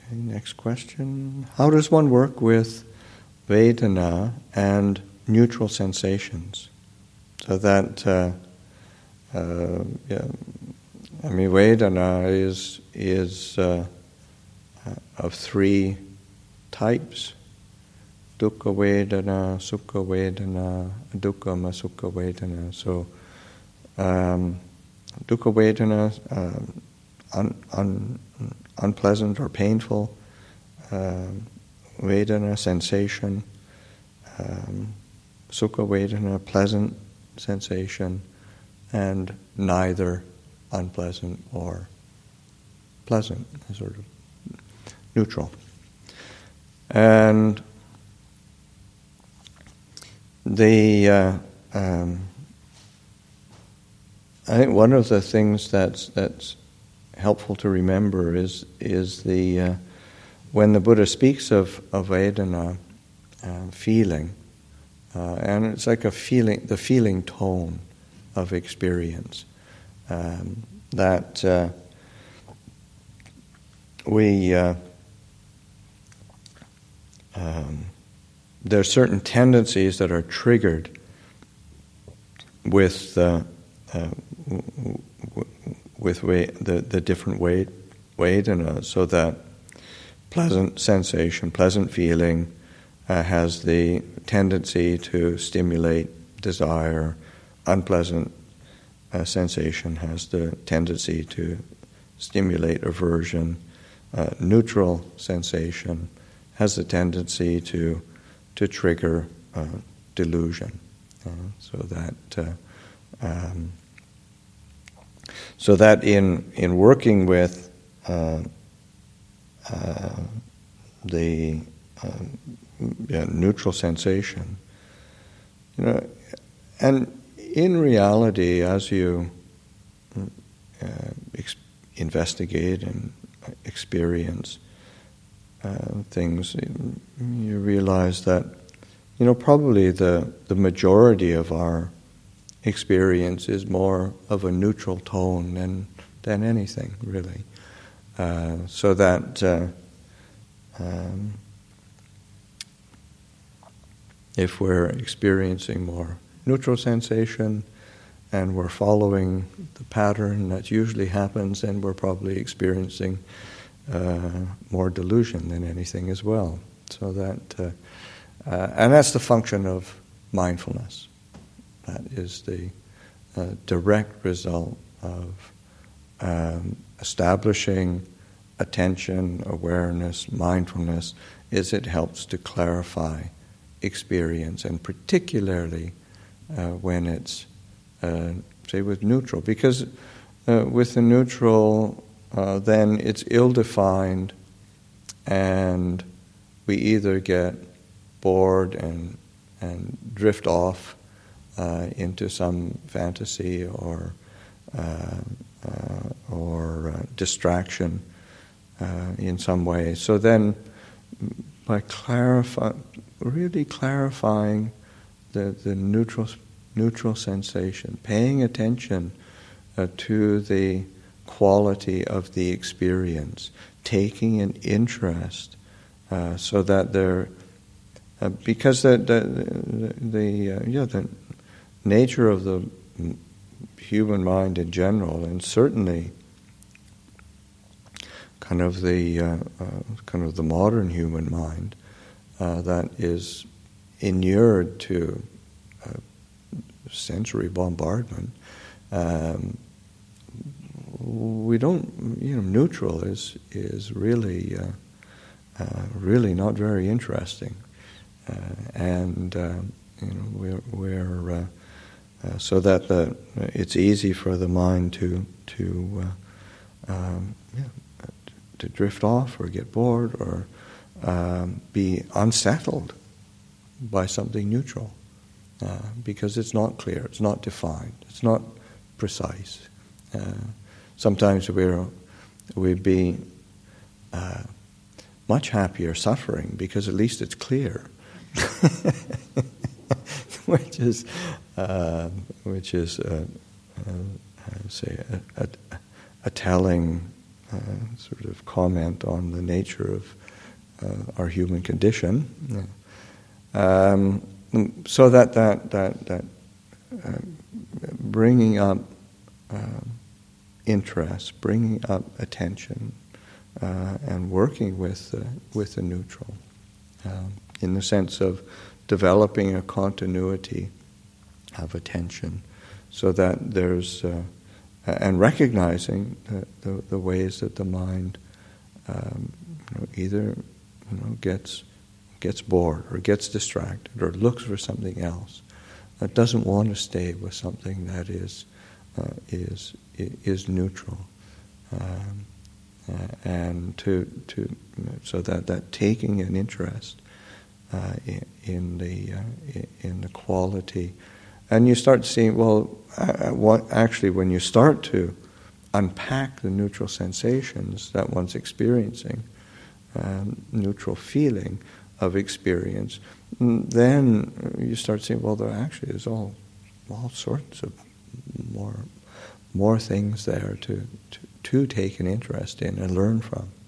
Okay, next question. How does one work with Vedana and neutral sensations? So that, Vedana is of three types: dukkha Vedana, sukha Vedana, dukkha sukha Vedana. So, dukkha Vedana, unpleasant or painful Vedana sensation, sukha Vedana, pleasant sensation, and neither unpleasant or pleasant, sort of neutral. And I think one of the things that's helpful to remember is the when the Buddha speaks of Vedana, feeling, and it's like the feeling tone of experience, that there are certain tendencies that are triggered with the different Vedana, so that pleasant sensation, pleasant feeling has the tendency to stimulate desire. Unpleasant sensation has the tendency to stimulate aversion. Neutral sensation has the tendency to trigger delusion. So that in working with the neutral sensation, and in reality, as you investigate and experience things, you realize that probably the majority of our experience is more of a neutral tone than anything, really. So that if we're experiencing more neutral sensation and we're following the pattern that usually happens, then we're probably experiencing more delusion than anything as well. So that, and that's the function of mindfulness. That is the direct result of establishing attention, awareness, mindfulness, is it helps to clarify experience, and particularly when it's, say, with neutral. Because with the neutral, then it's ill-defined, and we either get bored and drift off into some fantasy or distraction in some way. So then, by really clarifying the neutral sensation, paying attention to the quality of the experience, taking an interest, so that there, because the nature of the human mind in general, and certainly kind of the modern human mind, that is inured to sensory bombardment, we don't, neutral is really really not very interesting, and we're so that it's easy for the mind to drift off or get bored or be unsettled by something neutral, because it's not clear, it's not defined, it's not precise. Sometimes we'd be much happier suffering because at least it's clear, which is say a telling sort of comment on the nature of our human condition. So that bringing up interest, bringing up attention, and working with the neutral, in the sense of developing a continuity of attention, so that there's and recognizing the ways that the mind either gets bored or gets distracted or looks for something else, that doesn't want to stay with something that is neutral, and so that taking an interest in the quality, and you start seeing, when you start to unpack the neutral sensations that one's experiencing, neutral feeling of experience, then you start seeing, there actually is all sorts of more things there to take an interest in and learn from.